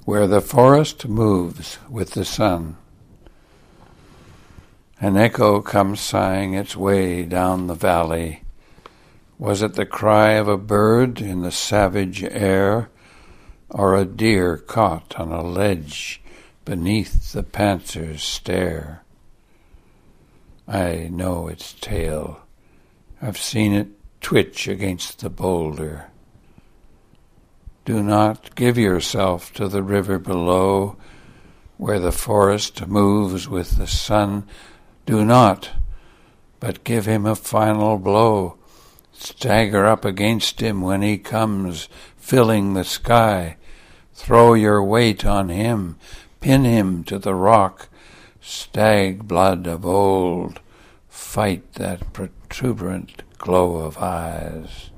where the forest moves with the sun. An echo comes sighing its way down the valley. Was it the cry of a bird in the savage air, or a deer caught on a ledge beneath the panther's stare? I know its tale. I've seen it twitch against the boulder. Do not give yourself to the river below, where the forest moves with the sun. Do not, but give him a final blow. Stagger up against him when he comes, filling the sky. Throw your weight on him, pin him to the rock. Stag blood of old, fight that protuberant glow of eyes.